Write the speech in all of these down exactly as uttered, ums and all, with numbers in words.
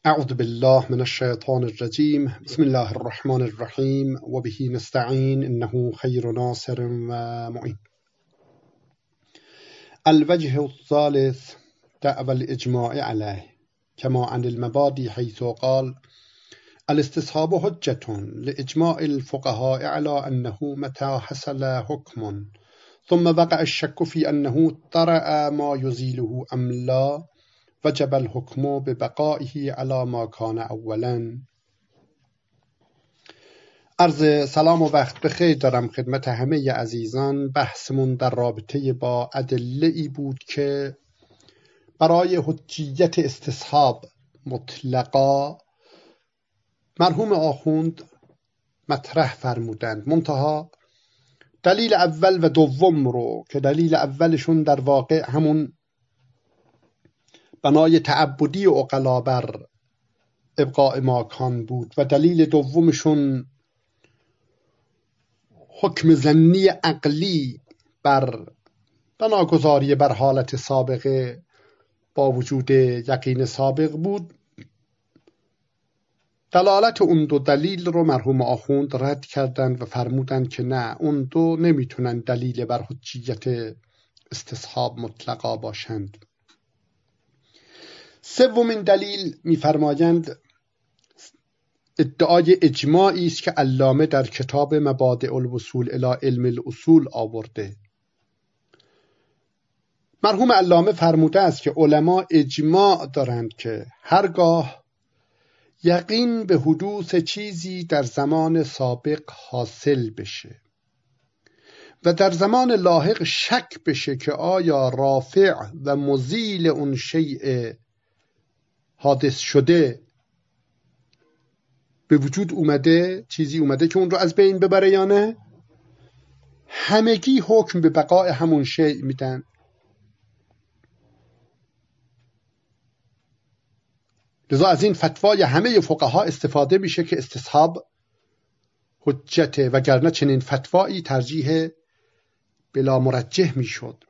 اعوذ بالله من الشیطان الرجیم بسم الله الرحمن الرحیم و به نستعین انه خیر ناصر و معین. الوجه الثالث دعوى الاجماع علیه كما عن المبادی حيث قال الاستصحاب حجة لإجماع الفقهاء على أنه متى حصل حكم ثم وقع الشك في أنه طرأ ما يزيله أم لا وجب الحكم ببقائه على ما كان اولا. عرض سلام و وقت بخیر دارم خدمت همه عزیزان. بحثمون در رابطه با ادله ای بود که برای حجیت استصحاب مطلقا مرحوم آخوند مطرح فرمودند، منتها دلیل اول و دوم رو که دلیل اولشون در واقع همون بنای تعبدی عقلا بر ابقاء ماکان بود و دلیل دومشون حکم ظنی عقلی بر بناگذاری بر حالت سابقه با وجود یقین سابق بود. دلالت اون دو دلیل رو مرحوم آخوند رد کردند و فرمودند که نه، اون دو نمیتونن دلیل بر حجیت استصحاب مطلقا باشند. سومین دلیل می‌فرمایند ادعای اجماعی است که علامه در کتاب مبادئ الوصول الی علم الاصول آورده. مرحوم علامه فرموده است که علما اجماع دارند که هرگاه یقین به حدوث چیزی در زمان سابق حاصل بشه و در زمان لاحق شک بشه که آیا رافع و مزیل اون شیء حادث شده به وجود اومده، چیزی اومده که اون رو از بین ببره یا نه، همگی حکم به بقای همون شیء میدن. لذا از این فتوای همه فقها استفاده میشه که استصحاب حجته، وگرنه چنین فتوایی ترجیح بلا مرجح میشد.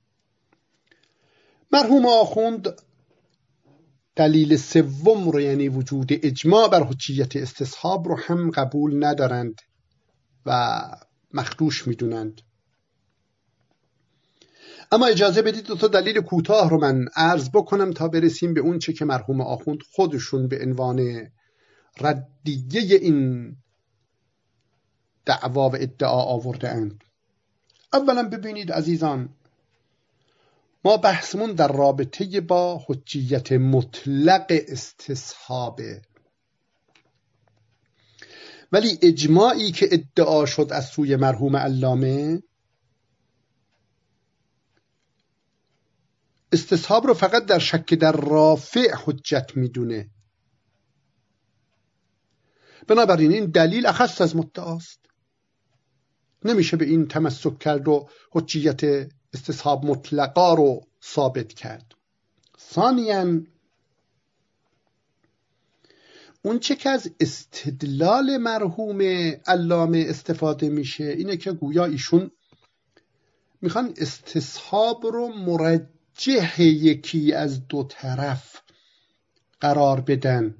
مرحوم آخوند دلیل سوم رو، یعنی وجود اجماع بر حجیت استصحاب رو هم قبول ندارند و مخدوش میدونند. اما اجازه بدید دو تا دلیل کوتاه رو من عرض بکنم تا برسیم به اون چه که مرحوم آخوند خودشون به عنوان ردیه این دعوا و ادعا آورده اند. اولا ببینید عزیزان، ما بحثمون در رابطه با حجیت مطلق استصحابه، ولی اجماعی که ادعا شد از سوی مرحوم علامه استصحاب رو فقط در شک در رافع حجت میدونه. بنابراین این دلیل اخص از مدعاست، نمیشه به این تمسک کرد و حجیت استصحاب مطلقا رو ثابت کرد. ثانیاً اون چه که از استدلال مرحوم علامه استفاده میشه اینه که گویا ایشون میخوان استصحاب رو مرجح یکی از دو طرف قرار بدن.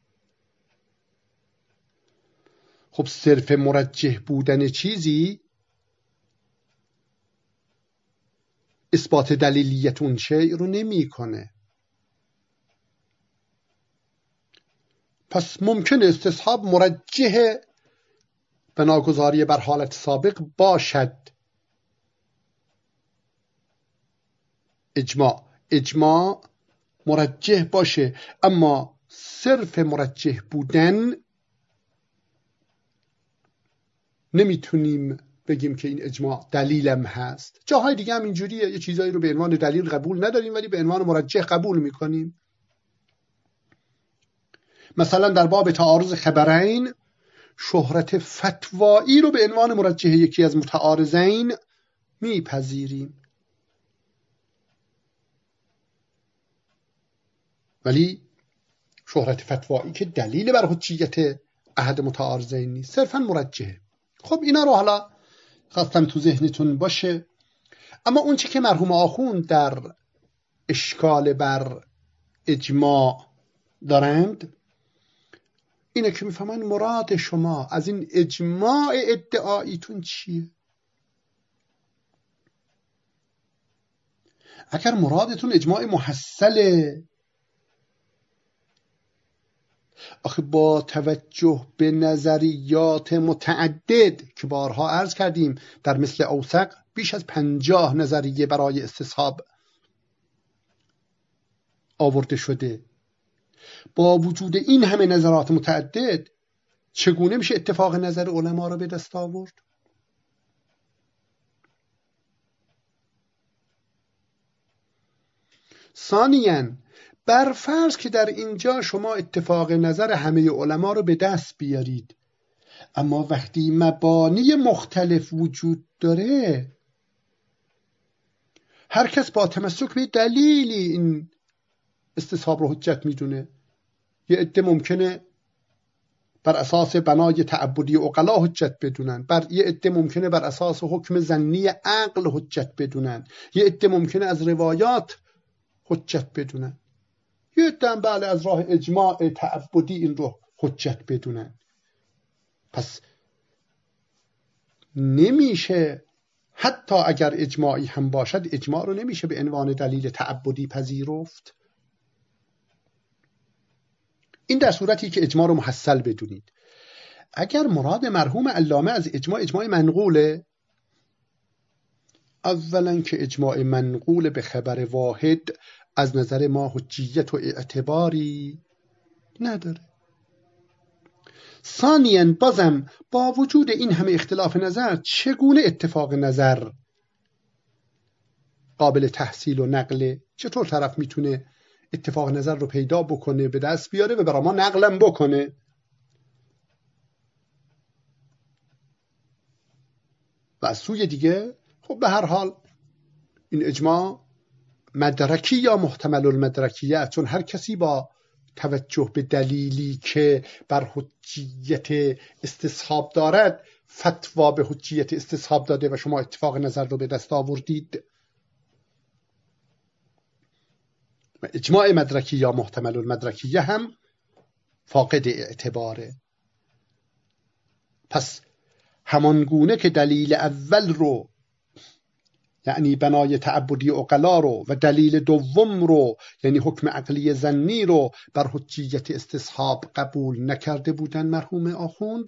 خب صرف مرجح بودن چیزی اثبات دلیلیت اون شیء رو نمی کنه. پس ممکن استصحاب مرجح بناگذاری بر حالت سابق باشد. اجماع اجماع مرجح باشه، اما صرف مرجح بودن نمیتونیم بگیم که این اجماع دلیلم هست. جاهای دیگه هم اینجوریه، یه چیزایی رو به عنوان دلیل قبول نداریم ولی به عنوان مرجح قبول میکنیم. مثلا در باب تعارض خبرین شهرت فتوایی رو به عنوان مرجح یکی از متعارضین میپذیریم، ولی شهرت فتوایی که دلیل بر حجیت احد متعارضین نیست، صرفا مرجحه. خب اینا رو حالا خواستم تو ذهنتون باشه. اما اون چی که مرحوم آخوند در اشکال بر اجماع دارند اینه که میفهمن مراد شما از این اجماع ادعاییتون چیه. اگر مرادتون اجماع محصله، آخه با توجه به نظریات متعدد که بارها عرض کردیم در مثل اوثق بیش از پنجاه نظریه برای استصحاب آورده شده، با وجود این همه نظرات متعدد چگونه میشه اتفاق نظر علما رو به دست آورد؟ ثانیاً بر فرض که در اینجا شما اتفاق نظر همه علما رو به دست بیارید، اما وقتی مبانی مختلف وجود داره، هر کس با تمسک به دلیلی این استصحاب رو حجت میدونه. یه عده ممکنه بر اساس بنای تعبدی عقلا حجت بدونن، بر یه عده ممکنه بر اساس حکم ظنی عقل حجت بدونن، یه عده ممکنه از روایات حجت بدونن، یه عده هم بله از راه اجماع تعبدی این رو حجت بدونن. پس نمیشه، حتی اگر اجماعی هم باشد، اجماع رو نمیشه به عنوان دلیل تعبدی پذیرفت. این در صورتی که اجماع رو محصل بدونید. اگر مراد مرحوم علامه از اجماع اجماع منقوله، اولا که اجماع منقول به خبر واحد از نظر ما حجیت و اعتباری نداره. ثانیاً بازم با وجود این همه اختلاف نظر، چگونه اتفاق نظر قابل تحصیل و نقله؟ چطور طرف میتونه اتفاق نظر رو پیدا بکنه، به دست بیاره و برای ما نقلم بکنه؟ و از سوی دیگه خب به هر حال این اجماع مدرکی یا محتمل المدرکیه، چون هر کسی با توجه به دلیلی که بر حجیت استصحاب دارد فتوا به حجیت استصحاب داده و شما اتفاق نظر رو به دست آوردید. و اجماع مدرکی یا محتمل المدرکیه هم فاقد اعتباره. پس همان گونه که دلیل اول رو، یعنی بنای تعبدی عقلا رو، و دلیل دوم رو یعنی حکم عقلی ظنی رو بر حجیت استصحاب قبول نکرده بودن مرحوم آخوند،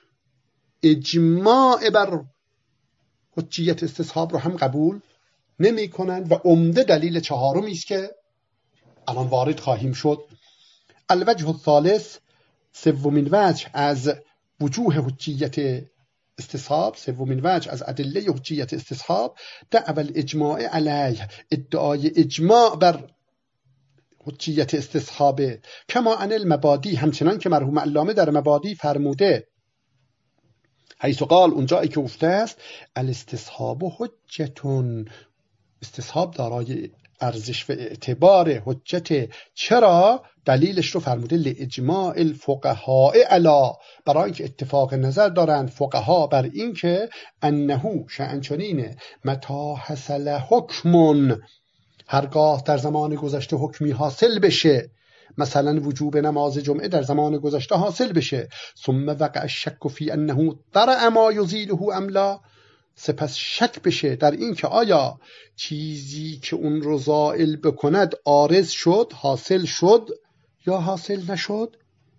اجماع بر حجیت استصحاب رو هم قبول نمی کنند. و عمده دلیل چهارمی است که الان وارد خواهیم شد. الوجه الثالث، سومین وجه از وجوه حجیت استصحاب، سومین وجه از ادله حجیت استصحاب، دعوی الاجماع علیه، ادعای اجماع بر حجیت استصحاب، کما ان المبادی، همچنان که مرحوم علامه در مبادی فرموده، حیث قال، اونجایی که گفته است الاستصحاب حجتون، استصحاب دارای ارزش و اعتبار حجت. چرا؟ دلیلش رو فرموده لاجماع الفقهاء علی، برای اینکه اتفاق نظر دارند فقها بر این که انه شأن چنینه متی حصل حکم، هرگاه در زمان گذشته حکمی حاصل بشه، مثلا وجوب نماز جمعه در زمان گذشته حاصل بشه، ثم وقع الشک فی انه طرأ ما یزیله ام لا، سپس شک بشه در این که آیا چیزی که اون رو زائل بکند عارض شد، حاصل شد یا حاصل نشد.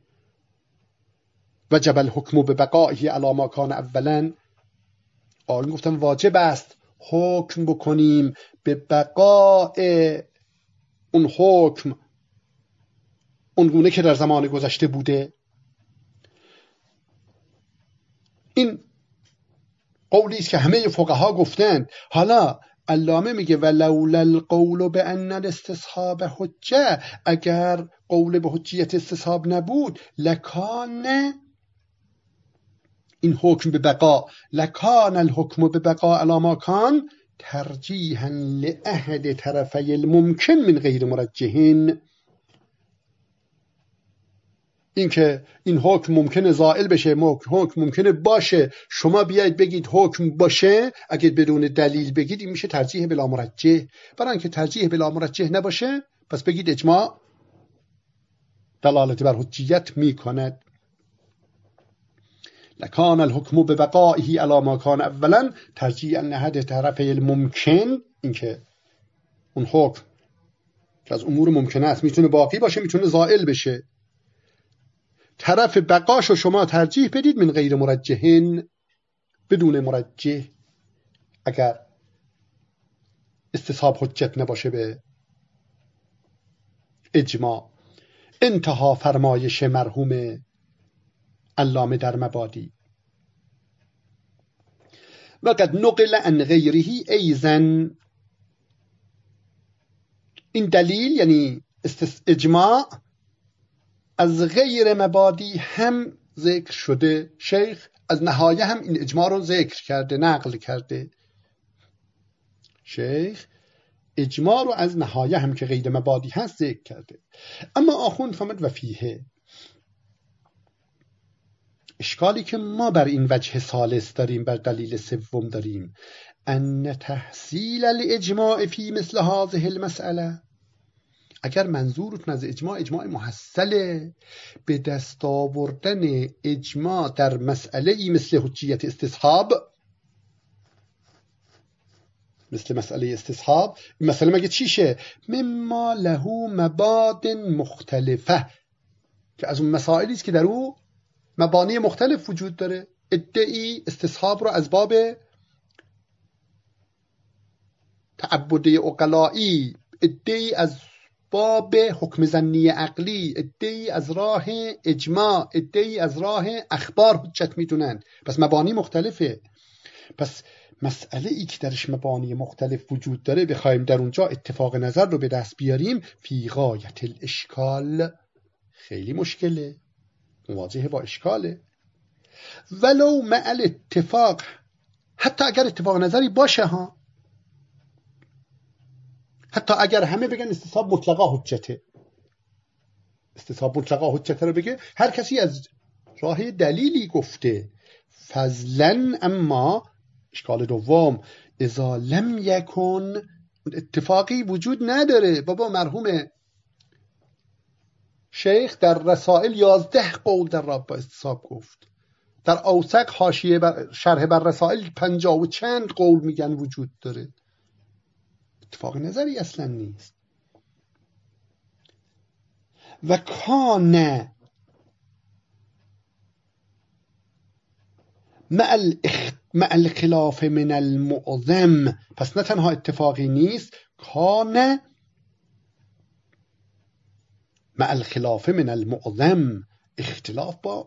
وجب الحکم به بقائه علی ما کان اولا، آن گفتم واجب است حکم بکنیم به بقاء اون حکم اون گونه که در زمان گذشته بوده. این قولی است که همه فقها گفتند. حالا علامه میگه ولولا القول بان الاستصحاب حجه، اگر قول به حجیت استصحاب نبود، لکان این حکم به بقا، لکان الحکم به بقا علی ما کان ترجیحا لاحد طرفی الممکن من غیر مرجحین، این که این حکم ممکنه زائل بشه، حکم ممکنه باشه، شما بیاید بگید حکم باشه، اگه بدون دلیل بگید این میشه ترجیح بلا مرجح. برای اینکه ترجیح بلا مرجح نباشه، پس بگید اجماع دلالت بر حجیت می کند. لکان الحکم ببقائه علی ما کان اولا، ترجیح نهد طرف الممکن، اینکه اون حکم که از امور ممکنه است میتونه باقی باشه میتونه زائل بشه، طرف بقاشو شما ترجیح بدید من غیر مرجحین، بدون مرجح، اگر استصحاب حجت نباشه به اجماع. انتها فرمایش مرحوم علامه در مبادی. وقد نقل عن غیره ایزن، این دلیل یعنی اجماع از غیر مبادی هم ذکر شده. شیخ از نهایه هم این اجماع رو ذکر کرده، نقل کرده. شیخ اجماع رو از نهایه هم که غیر مبادی هست ذکر کرده. اما آخوند فرمود و فیه، اشکالی که ما بر این وجه ثالث داریم، بر دلیل سوم داریم، ان تحصیل الاجماع فی مثل هذه المسئله، اگر منظورتون از اجماع اجماع محصله، به دست آوردن اجماع در مسئله ای مثل حجیت استصحاب، مثل مسئله استصحاب، این مسئله مگه چیشه؟ مما له مباد مختلفه، که از اون مسائلی است که در او مبانی مختلف وجود داره. ادعی استصحاب رو از باب تعبدی عقلائی، ادعی از باب حکم ظنی عقلی، ادعی از راه اجماع، ادعی از راه اخبار حجت میدونن. پس مبانی مختلفه. پس مسئله ای که درش مبانی مختلف وجود داره بخوایم در اونجا اتفاق نظر رو به دست بیاریم، فی غایت الاشکال، خیلی مشکله، مواجهه با اشکاله. ولو مع الاتفاق، حتی اگر اتفاق نظری باشه ها، حتی اگر همه بگن استصحاب مطلقا حجته، استصحاب مطلقا حجته رو بگه، هر کسی از راه دلیلی گفته. فضلا، اما اشکال دوم، اذا لم یکن، اتفاقی وجود نداره. بابا مرحوم شیخ در رسائل یازده قول در رابطه با استصحاب گفت، در اوسق حاشیه بر شرح بر رسائل پنجاه و چند قول میگن وجود داره. اتفاق نظری اصلا نیست. و کان مع الخلاف من المعظم، پس نه تنها اتفاقی نیست، کان مع الخلاف من المعظم، اختلاف با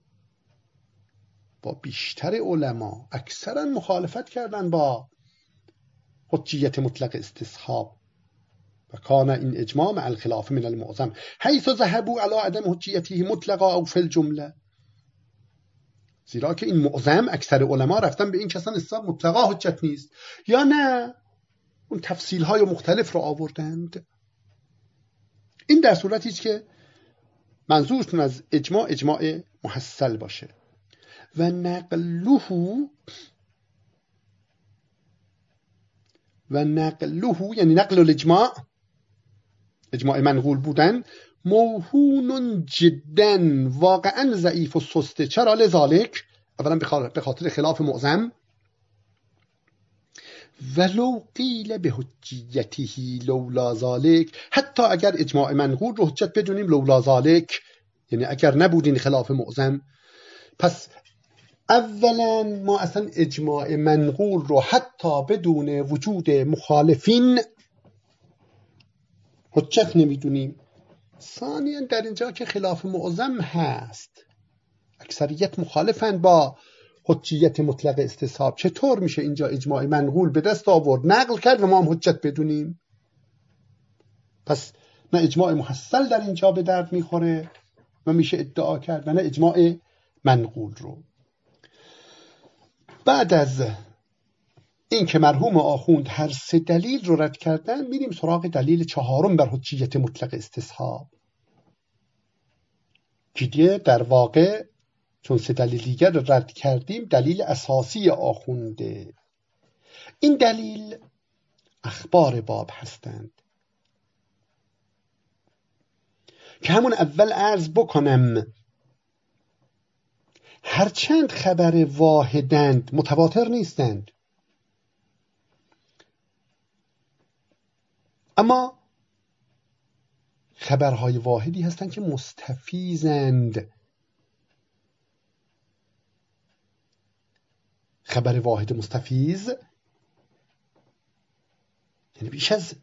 با بیشتر علما اکثرا مخالفت کردن با حجیت مطلق استصحاب. و کان این اجماع مع الخلاف من المعظم حیث ذهبوا علی عدم حجیته مطلقا او فی الجمله، زیرا که این معظم اکثر علما رفتن به این کسان استصحاب مطلقا حجت نیست، یا نه اون تفصیل های مختلف رو آوردند. این در صورتی است که منظورتون از اجماع اجماع محصل باشه. و نقله و نقله یعنی نقل الاجماع، اجماع منقول بودن، موهون جدا، واقعا ضعیف و سسته. چرا؟ لذالک، اولا به خاطر خلاف معظم. ولو قیل به حجیته لولا ذالک، حتی اگر اجماع منقول رو حجت بدونیم لولا ذالک، یعنی اگر نبودین خلاف معظم. پس اولا ما اصلا اجماع منقول رو حتی بدون وجود مخالفین حجت نمیدونیم. ثانیا در اینجا که خلاف معظم هست، اکثریت مخالفن با حجیت مطلق استصحاب، چطور میشه اینجا اجماع منقول به دست آورد، نقل کرد و ما هم حجت بدونیم؟ پس نه اجماع محصل در اینجا به درد میخوره و میشه ادعا کرد، و نه اجماع منقول رو. بعد از این که مرحوم آخوند هر سه دلیل رو رد کردن، میریم سراغ دلیل چهارم بر حجیت مطلق استصحاب، که دیگه در واقع چون سه دلیل دیگر رو رد کردیم، دلیل اساسی آخونده. این دلیل اخبار باب هستند که همون اول عرض بکنم هرچند خبر واحدند متواتر نیستند، اما خبرهای واحدی هستند که مستفیضند. خبر واحد مستفیض یعنی بیش از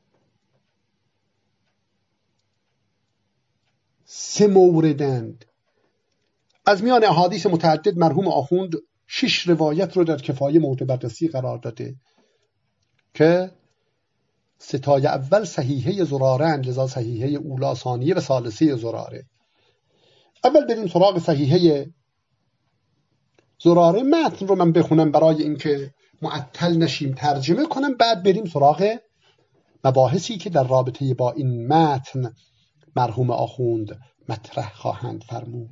سه موردند. از میان احادیث متعدد مرحوم آخوند شش روایت رو در کفایه مورد بررسی قرار داده که ستای اول صحیحه زراره‌اند، لذا صحیحه اولا، ثانیه و ثالثه زراره. اول بریم سراغ صحیحه زراره. متن رو من بخونم برای اینکه معطل نشیم، ترجمه کنم، بعد بریم سراغ مباحثی که در رابطه با این متن مرحوم آخوند مطرح خواهند فرمود.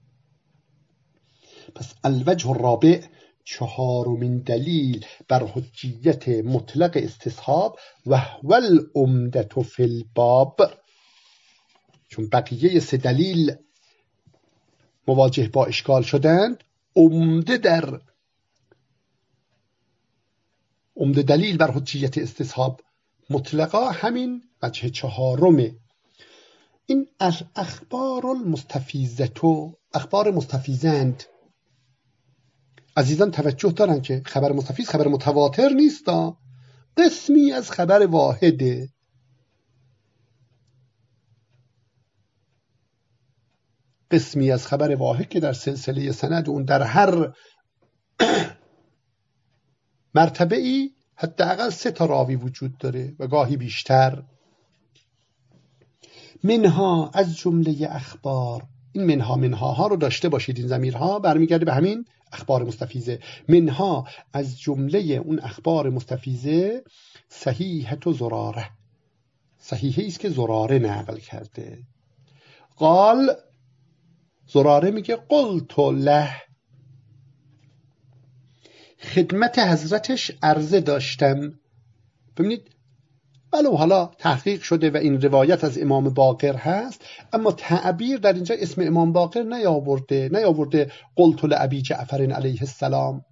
پس الوجه الرابع، چهارمین دلیل بر حجیت مطلق استصحاب و هو العمدة فی الباب. چون بقیه سه دلیل مواجه با اشکال شدند، عمده در عمده دلیل بر حجیت استصحاب مطلقا همین وجه چهارمه. این اخبار المستفیضة، اخبار مستفیضند، عزیزان توجه دارن که خبر مستفیض خبر متواتر نیست، قسمی از خبر واحده. قسمی از خبر واحد که در سلسله سند اون در هر مرتبه ای حداقل سه تا راوی وجود داره و گاهی بیشتر. منها، از جمله اخبار، این منها منها ها رو داشته باشید، این ضمیرها برمیگرده به همین اخبار مستفیضه. منها، از جمله اون اخبار مستفیضه، صحیحه زراره، صحیحه است که زراره نقل کرده. قال، زراره میگه قلت له، خدمت حضرتش عرضه داشتم. ببینید ولو حالا تحقیق شده و این روایت از امام باقر هست، اما تعبیر در اینجا اسم امام باقر نیاورده نیاورده قلت لابی جعفر علیه السلام.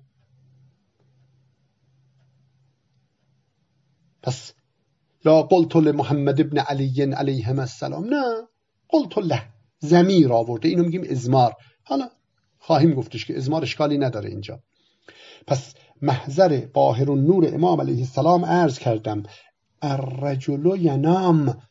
پس یا قلت لمحمد ابن علی علیهم السلام، نه، قلت له ضمیر آورده. اینو میگیم ازمار. حالا خواهیم گفتش که ازمار اشکالی نداره اینجا. پس محضر باهر النور امام علیه السلام عرض کردم الرجل ینام،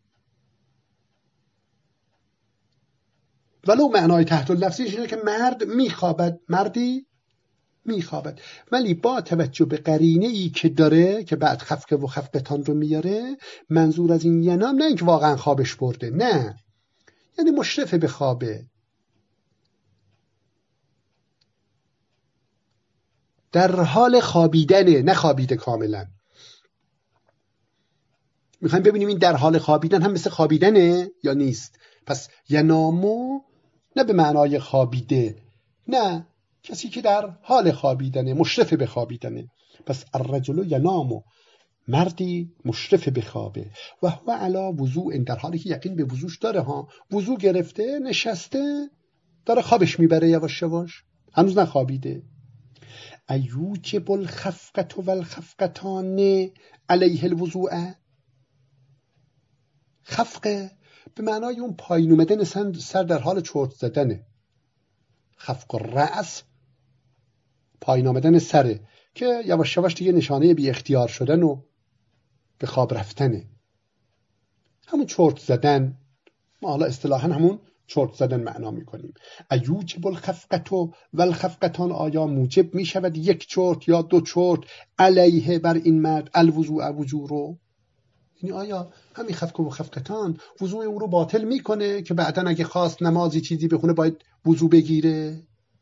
ولو معنای تحت اللفظیش اینه که مرد میخوابد، مردی میخوابد، ولی با توجه به قرینه ای که داره که بعد خفقه و خفقتان رو میاره، منظور از این ینام نه اینکه واقعا خوابش برده، نه، یعنی مشرف به خوابه، در حال خوابیدنه، نه خوابیده کاملا. میخوایم ببینیم این در حال خوابیدن هم مثل خوابیدنه یا نیست. پس ینامو نه به معنای خوابیده، نه، کسی که در حال خوابیدنه، مشرف به خوابیدنه. پس الرجل ینامو، مردی مشرف به خوابه، و هو علی وضوء، در حالی که یقین به وضوش داره، ها، وضو گرفته، نشسته، داره خوابش میبره یواش یواش، هنوز نخوابیده. ایوجب الخفقة و الخفقتان علیه الوضوء، خفقه به معنای اون پایین اومدن سر در حال چرت زدنه. خفق الرأس پایین آمدن سره که یواش یواش دیگه نشانه بی اختیار شدن و به خواب رفتنه، همون چرت زدن. ما حالا اصطلاحاً همون چرت زدن معنا میکنیم. ایوجب الخفقة و الخفقتان، آیا موجب میشود یک چرت یا دو چرت علیه بر این مرد الوضوء، وضو رو، یعنی آیا همین خفقه و خفقتان وضوء او رو باطل میکنه که بعداً اگه خواست نمازی چیزی بخونه باید وضو بگیره؟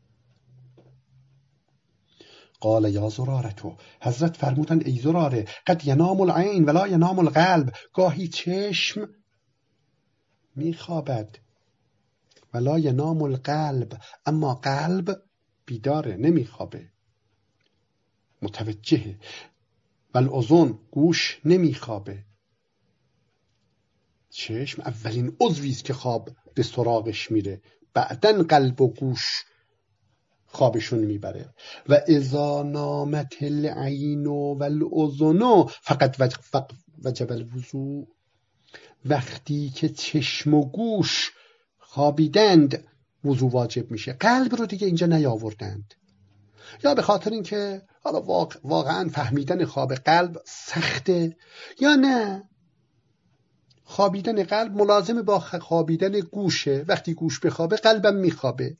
قال یا زرارتو، حضرت فرمودند ای زراره، قد ینام العین ولا ینام القلب، گاهی چشم میخوابد، ولا ینام القلب، اما قلب بیداره، نمیخوابه، متوجهه، والاذن، گوش نمیخوابه. چشم اولین عضوی است که خواب به سراغش میره، بعدن قلب و گوش خوابشون میبره. و اذا نامت العین والاذن فقط وجب الوضوء، وقتی که چشم و گوش خوابیدند وضو واجب میشه. قلب رو دیگه اینجا نیاوردند، یا به خاطر اینکه حالا واقعا فهمیدن خواب قلب سخته، یا نه خوابیدن قلب ملازم با خوابیدن گوشه. وقتی گوش بخوابه قلبم میخوابه.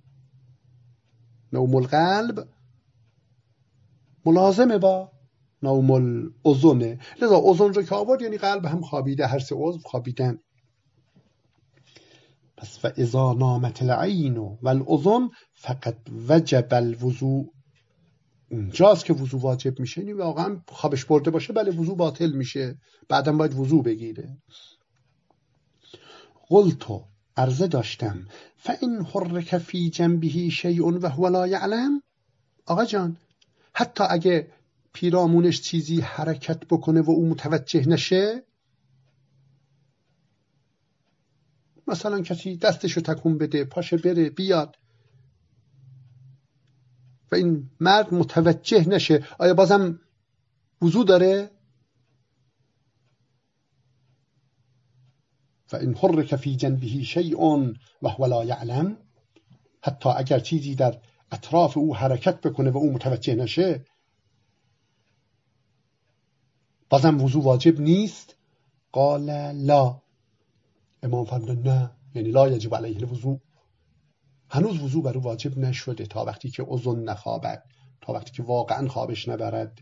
نوم القلب ملازمه با نوم الاذن، لذا اذن رو که آورد یعنی قلب هم خوابیده، هر سه عضو خوابیدن. پس و اذا نامت العین والاذن فقط وجب الوضوء، اونجاست که وضو واجب میشه. یعنی واقعا خوابش برده باشه بله وضو باطل میشه، بعدم باید وضو بگیره. قلتو عرضه داشتم فإن حرک فی جنبه شیء و هو لا یعلم، آقا جان حتی اگه پیرامونش چیزی حرکت بکنه و او متوجه نشه، مثلا کسی دستشو تکون بده، پاشه بره بیاد و این مرد متوجه نشه، آیا بازم وضو داره؟ فإن حرک فی جنبه شیء و هو لا یعلم، حتی اگر چیزی در اطراف او حرکت بکنه و او متوجه نشه بازم وضو واجب نیست؟ قال لا، امام فرمودن نه، یعنی لا یجب علیه الوضوء، هنوز وضو بر او واجب نشده تا وقتی که اذن نخوابد، تا وقتی که واقعا خوابش نبرد.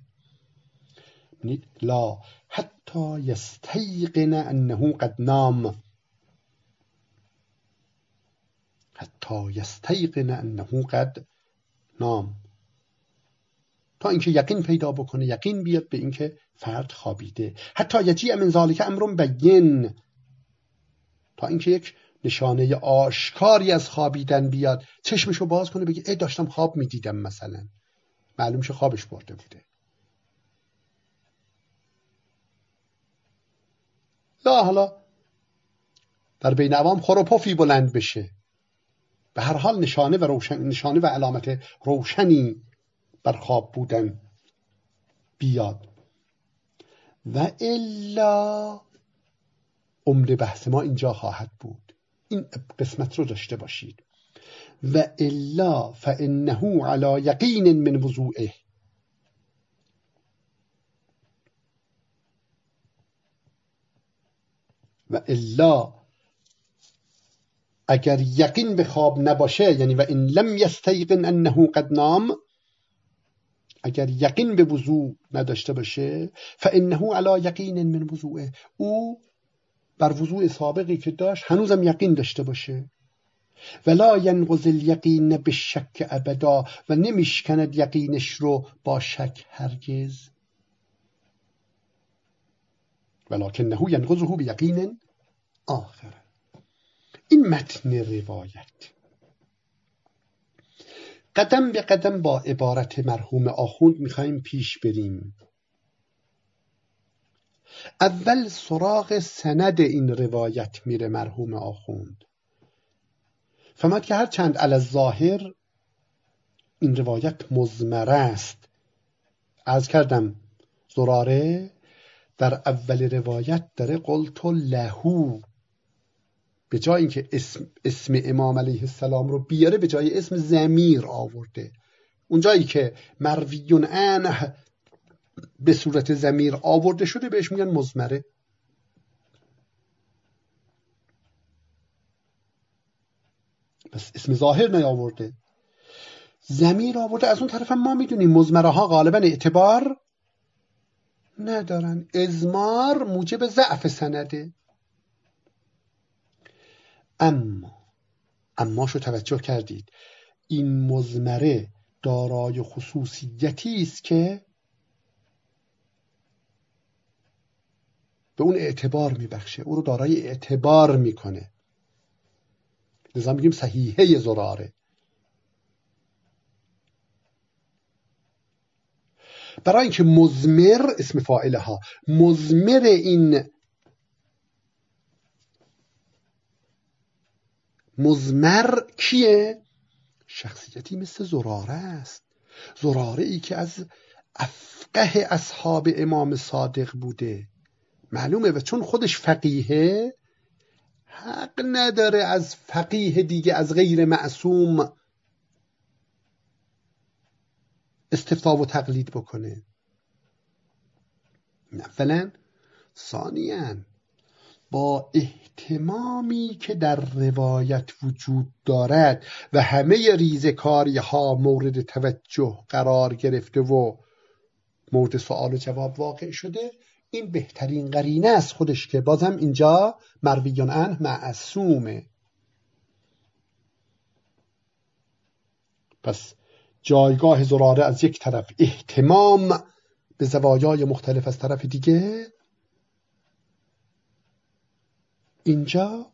لا حتی یستیقن انه قد نام، حتی یستیقن انه قد نام، تا اینکه یقین پیدا بکنه، یقین بیاد به اینکه فرد خوابیده. حتی یجیء من ذلک امر بین، تا اینکه یک نشانه آشکاری از خوابیدن بیاد، چشمشو باز کنه بگه ای داشتم خواب میدیدم، مثلا معلوم شه خوابش برده بوده. لا حالا در بین عوام خور و پفی بلند بشه، به هر حال نشانه و روشن، نشانه و علامت روشنی بر خواب بودن بیاد. و الا عمده بحث ما اینجا خواهد بود، این قسمت رو داشته باشید. و الا فانه علی یقین من وضوئه، و الا اگر یقین به خواب نباشه، یعنی و ان لم یستیقن انه قد نام، اگر یقین به وضو نداشته باشه، فانه علی یقین من وضوئه، او بر وضوء سابقی که داشت هنوزم یقین داشته باشه. ولا ینقض الیقین بالشک ابدا، و نمیشکند یقینش رو با شک هرگز. ولکنه ینقضه بیقین آخر. این متن روایت قدم به قدم با عبارت مرحوم آخوند میخوایم پیش بریم. اول سراغ سند این روایت میره مرحوم آخوند. فهمد که هر چند علی الظاهر این روایت مضمره است. عرض کردم زراره در اول روایت داره قلت لهو، به جای اینکه اسم, اسم امام علیه السلام رو بیاره به جای اسم ضمیر آورده. اون جایی که مرویون عنه به صورت ضمیر آورده شده بهش میگن مضمره. پس اسم ظاهر نیاورده، ضمیر آورده. از اون طرف هم ما میدونیم مضمره ها غالبا اعتبار ندارن، اضمار موجب ضعف سنده. اما اما شو توجه کردید، این مضمره دارای خصوصیتی است که به اون اعتبار میبخشه، او رو دارای اعتبار میکنه. لذا میگیم صحیحه زراره. برای اینکه مضمر اسم فاعله ها، مضمر این مضمر کیه؟ شخصیتی مثل زراره است. زراره ای که از افقه اصحاب امام صادق بوده. معلومه و چون خودش فقیهه حق نداره از فقیه دیگه، از غیر معصوم استفتاء و تقلید بکنه. اولا. ثانیاً با اهتمامی که در روایت وجود دارد و همه ریزکاری ها مورد توجه قرار گرفته و مورد سوال و جواب واقع شده، این بهترین قرینه است خودش که بازم اینجا مرویون عنه معصومه. پس جایگاه زراره از یک طرف، اهتمام به زوایای مختلف از طرف دیگه، اینجا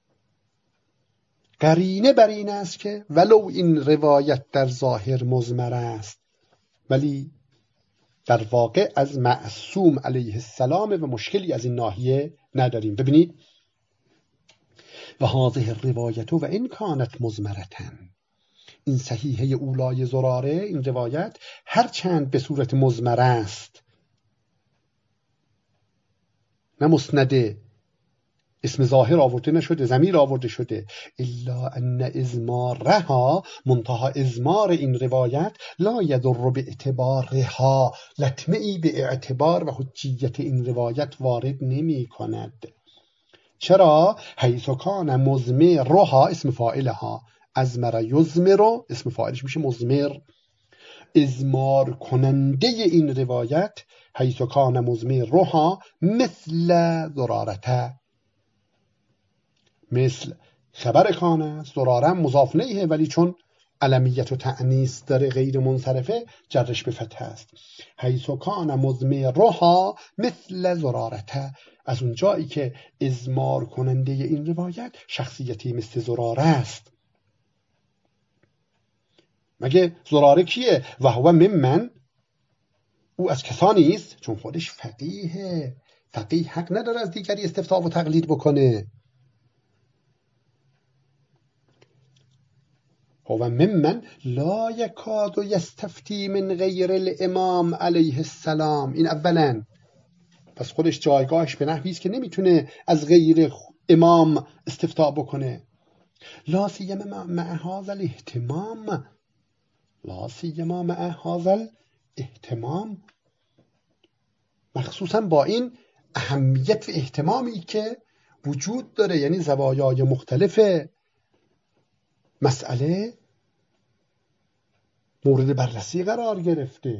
قرینه بر این است که ولو این روایت در ظاهر مضمر است ولی در واقع از معصوم علیه السلام و مشکلی از این ناحیه نداریم. ببینید و هذه الروایت و این کانت مضمرتن، این صحیحه اولای زراره، این روایت هرچند به صورت مضمر است، نه مسنده، اسم ظاهر آورده نشده، ضمیر آورده شده، الا ان ازمارها، منتها ازمار این روایت لا یضر به اعتبارها، لطمه ای به اعتبار و حجیت این روایت وارد نمی کند. چرا؟ حیث کان مضمرها اسم فاعلها، ازمر یضمر اسم فاعلش میشه مضمر، ازمار کننده این روایت حیث کان مضمرها مثل ضرارته، مثل خبر کان است، زرارم مضاف الیه ولی چون علمیت و تأنیث داره غیر منصرفه جرش به فتح است. حیث کان مضمرها مثل زرارته، از اون جایی که ازمار کننده این روایت شخصیتی مثل زراره است. مگه زراره کیه؟ و هو ممن، او از کسانی است چون خودش فقیهه. فقیه حق نداره از دیگری استفتاء و تقلید بکنه. هو ممن لا یکاد یستفتی من غیر الامام علیه السلام، این اولا. پس خودش جایگاهش به نحوی است که نمیتونه از غیر امام استفتاء بکنه. لا سیما مع هذا الاهتمام، لا سیما مع هذا الاهتمام، مخصوصا با این اهمیت و اهتمامی که وجود داره، یعنی زوایای مختلف مسئله مورد بررسی قرار گرفته.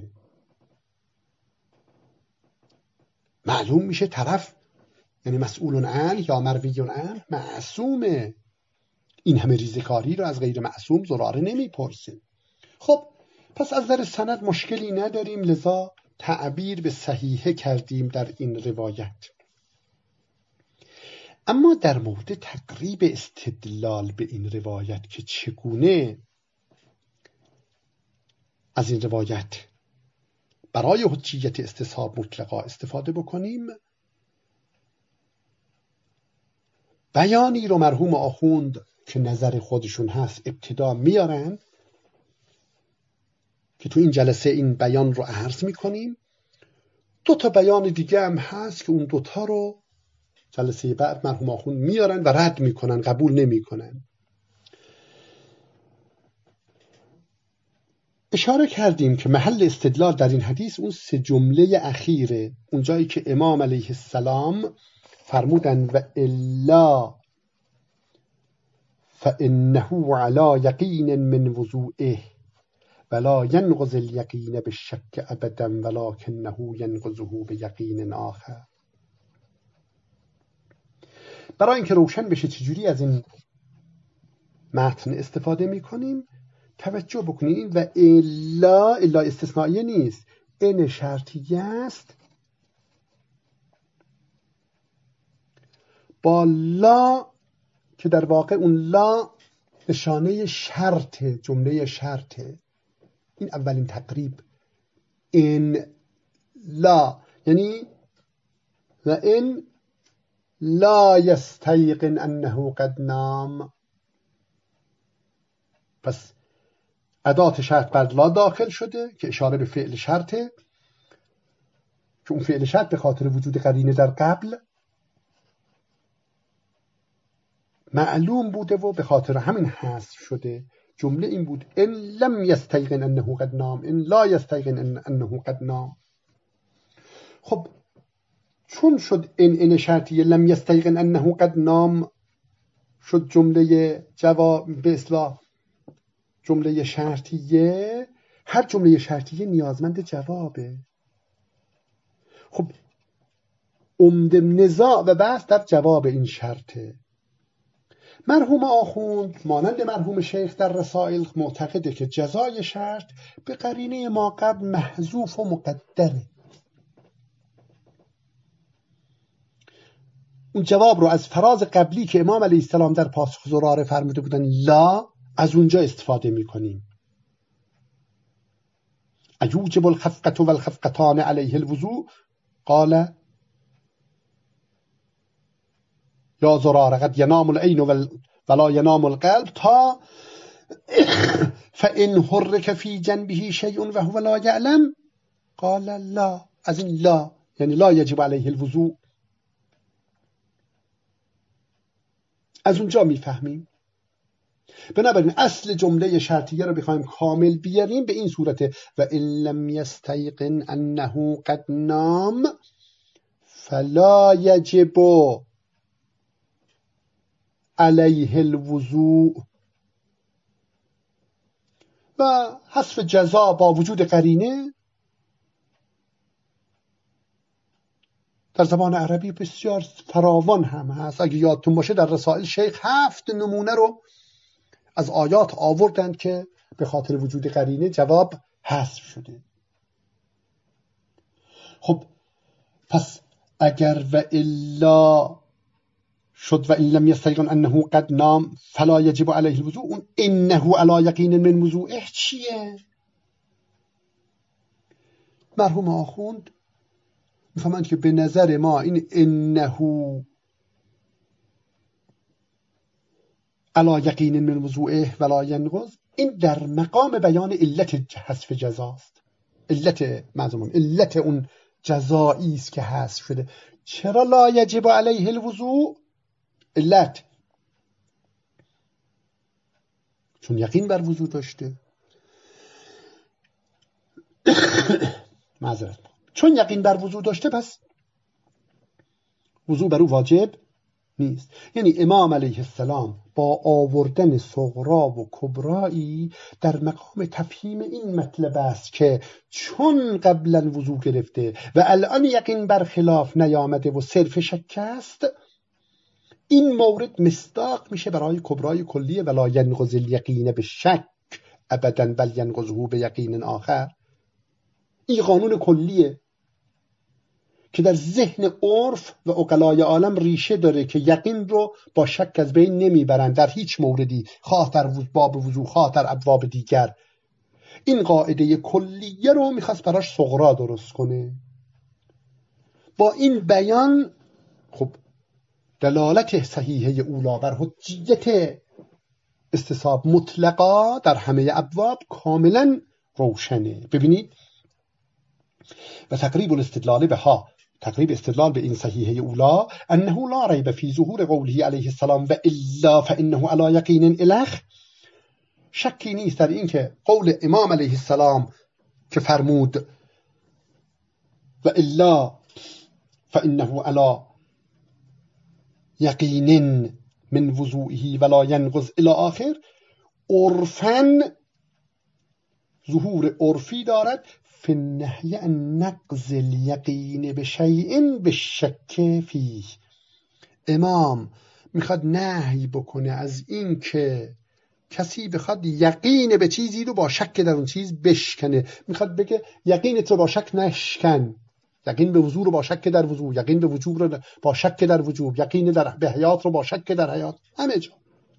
معلوم میشه طرف یعنی مسئولون عنه یا مرویون عنه معصومه. این همه ریزکاری رو از غیر معصوم زراره نمیپرسه. خب پس از نظر سند مشکلی نداریم، لذا تعبیر به صحیحه کردیم در این روایت. اما در مورد تقریب استدلال به این روایت که چگونه از این روایت برای حجیت استصحاب مطلقا استفاده بکنیم، بیانی رو مرحوم آخوند که نظر خودشون هست ابتدا میارن که تو این جلسه این بیان رو عرض میکنیم. دو تا بیان دیگه هم هست که اون دوتا رو جلسه بعد مرحوم آخوند میارن و رد میکنن، قبول نمیکنن. اشاره کردیم که محل استدلال در این حدیث اون سه جمله اخیره، اون جایی که امام علیه السلام فرمودن و الا فانه علی یقین من وضوئه ولا ينقض اليقین بالشک ابدا ولکنه ينقضه بیقین آخر. برای اینکه روشن بشه چجوری از این متن استفاده میکنیم توجه بکنید. و الا، الا استثنائیه نیست، ان شرطیه است با لا که در واقع اون لا نشانه شرط، جمله شرطه. این اولین تقریب. ان لا یعنی و ان لا یستیقن انه قد نام، پس ادات شرط بر لا داخل شده که اشاره به فعل شرطه که اون فعل شرط به خاطر وجود قرینه در قبل معلوم بوده و به خاطر همین حذف شده. جمله این بود ان لم یستیقن انه قد نام، ان لا یستیقن انه قد نام. خب چون شد ان ان شرطیه لم یستیقن انه قد نام شد جمله جواب به اصطلاح جمله شرطیه، هر جمله شرطیه نیازمند جوابه. خب عمده نزاع و بحث در جواب این شرطه. مرحوم آخوند مانند مرحوم شیخ در رسائل معتقده که جزای شرط به قرینه ما قبل محذوف و مقدره. اون جواب رو از فراز قبلی که امام علیه السلام در پاسخ زراره فرموده بودن لا، از اونجا استفاده میکنیم. ایوجب الخفقة والخفقتان علیه الوضوء قال یا زراره قد ینام العین ولا ینام القلب تا فإن حرك في جنبه شیء وهو لا یعلم قال لا. از این لا یعنی لا یجب علیه الوضوء از اونجا میفهمیم. بنابراین اصل جمله شرطیه رو بخوایم کامل بیاریم به این صورته و ان لم یستیقن انه قد نام فلا یجب علیه الوضوء و حذف جزا با وجود قرینه در زبان عربی بسیار فراوان هم هست. اگه یادتون باشه در رسائل شیخ هفت نمونه رو از آیات آوردند که به خاطر وجود قرینه جواب حذف شده. خب پس اگر و الا شد و این لم یستیقن انه قد نام فلا یجب علیه الوضوء، اون انه علی یقین من وضوءه چیه؟ مرحوم آخوند میفهمند که به نظر ما این انه علی یقین من وضوءه ولا ینقض این در مقام بیان علت حذف جزاست. علت معظوم علت اون جزایی است که حذف شده. چرا لا یجب علیه الوضوء؟ علت چون یقین بر وضو داشته. معذرت چون یقین بر وضو داشته پس وضو بر او واجب نیست. یعنی امام علیه السلام با آوردن صغرا و کبرایی در مقام تفهیم این مطلب است که چون قبلا وضو گرفته و الان یقین بر خلاف نیامده و صرف شک است، این مورد مصداق میشه برای کبرای کلیه ولا ینقض الیقین به شک ابدا بل ینقضه به یقین آخر. این قانون کلیه که در ذهن عرف و عقلای عالم ریشه داره که یقین رو با شک از بین نمیبرند در هیچ موردی، خواه در باب وضو خواه در ابواب دیگر. این قاعده کلیه رو میخواست براش صغرا درست کنه. با این بیان خب دلالت صحیحه اولا بر حجیت استصحاب مطلقا در همه ابواب کاملا روشنه. ببینید و تقریب الاستدلال به ها تقریب استدلال به این صحیحه اولا انه لا ریب فی ظهور قوله علیه السلام و الا فانه علی یقین الخ. شکی نیست در این که قول امام علیه السلام که فرمود و الا فانه علی یقین من وضوئه ولا ینقض الی آخر، عرفاً ظهور عرفی دارد فی النهی عن نقض الیقین بشیء بالشک فیه. امام میخواد نهی بکنه از این که کسی بخواد یقین به چیزی رو با شک در اون چیز بشکنه. میخواد بگه یقینت رو با شک نشکن، یقین به وضو رو با شک در وضو، یقین به وجوب رو با شک در وجوب، یقین در به حیات رو با شک در حیات، همه جا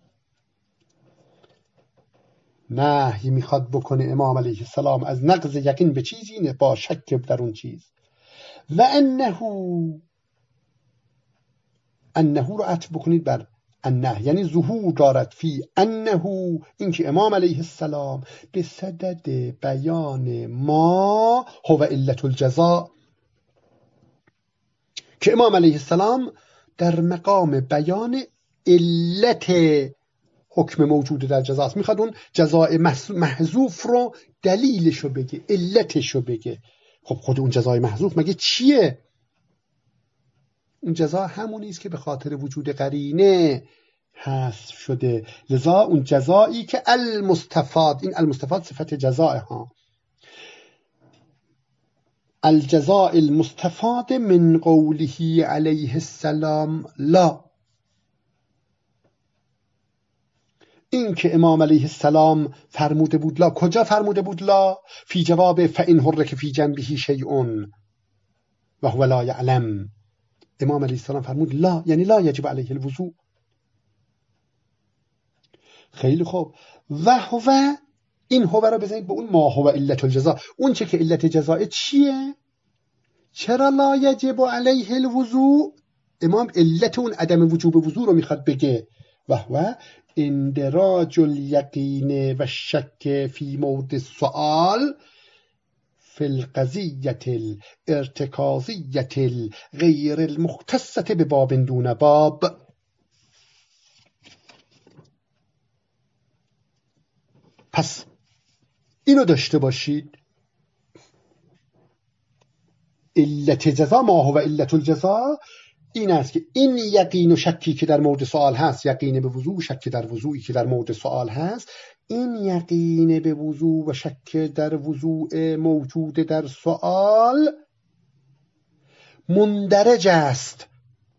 نهی میخواد بکنه امام علیه السلام از نقض یقین به چیزی نه با شک در اون چیز. و انه انه رو عطف بکنید بر انه یعنی ظهور دارد فی انه اینکه امام علیه السلام به صدد بیان ما هو علت الجزاء، که امام علیه السلام در مقام بیان علت حکم موجود در جزاست. میخواد اون جزای محذوف رو دلیلش رو بگه، علتش رو بگه. خب خود اون جزای محذوف مگه چیه؟ اون جزا همونی است که به خاطر وجود قرینه حذف شده. لذا اون جزایی که المستفاد، این المستفاد صفت جزای ها، الجزاء المستفاد من قوله علیه السلام لا، این که امام علیه السلام فرموده بود لا. کجا فرموده بود لا؟ فی جواب فإن حرک فی جنبه شیء و هو لا یعلم. امام علیه السلام فرمود لا، یعنی لا یجب علیه الوضوء. خیلی خوب. و هو، این هو رو بزنید به اون ما هو علت الجزاء. اون چه که علت جزاء چیه؟ چرا لا یجب علیه الوضوء؟ امام علت اون عدم وجوب وضوء رو میخواد بگه. و هو اندراج الیقین و شک فی مورد السؤال فی القضیة الارتکازیة غیر المختصة به باب دون باب. پس اینو داشته باشید، علت جزا ما هو علت الجزا این است که این یقین و شکی که در مورد سوال هست، یقین به وضوع، شک در وضوعی که در مورد سوال هست، این یقین به وضوع و شک در وضوع موجود در سوال مندرج است،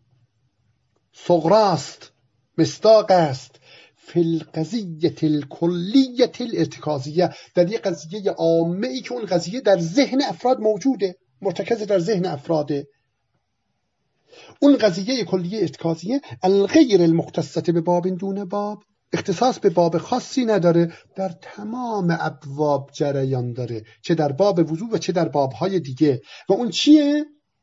صغراست، مصداق است فی القضیة الکلیة الارتکازیه، در یک قضیه عامه ای که اون قضیه در ذهن افراد موجوده، مرتکز در ذهن افراده. اون قضیه کلیه ارتکازیه الغیر المختصة به باب دون باب، اختصاص به باب خاصی نداره، در تمام ابواب جریان داره، چه در باب وضوء و چه در بابهای دیگه. و اون چیه؟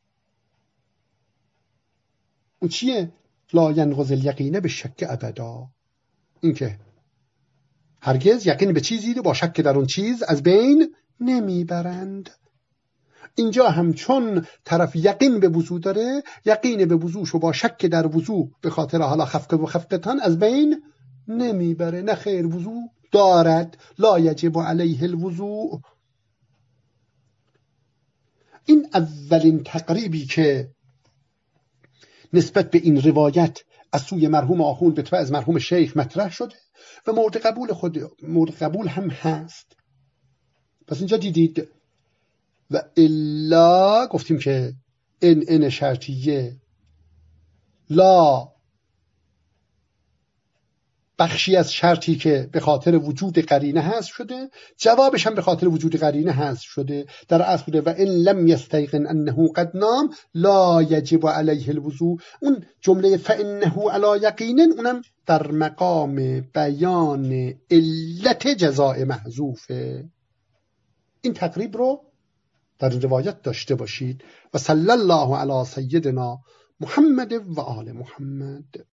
اون چیه؟ لا ینقض الیقین به شک ابدا، این که هرگز یقین به چیزی رو با شک در اون چیز از بین نمیبرند. اینجا همچون طرف یقین به وضوع داره، یقین به وضوعشو با شک در وضوع به خاطر حالا خفقه و خفقتان از بین نمیبره. نه خیر، وضوع دارد، لا یجب علیه الوضوء. این اولین تقریبی که نسبت به این روایت از سوی مرحوم آخوند به تبع از مرحوم شیخ مطرح شده و مورد قبول خود مورد قبول هم هست. پس اینجا دیدید و الا گفتیم که ان ان شرطیه، لا بخشی از شرطی که به خاطر وجود قرینه هست شده، جوابش هم به خاطر وجود قرینه هست شده. در اصل بوده و ان لم یستیقن انه قد نام لا یجب علیه الوضوء. اون جمله فانه علی یقین اونم در مقام بیان علت جزاء محذوفه. این تقریب رو در روایت داشته باشید. و صلی الله علی سیدنا محمد و آل محمد.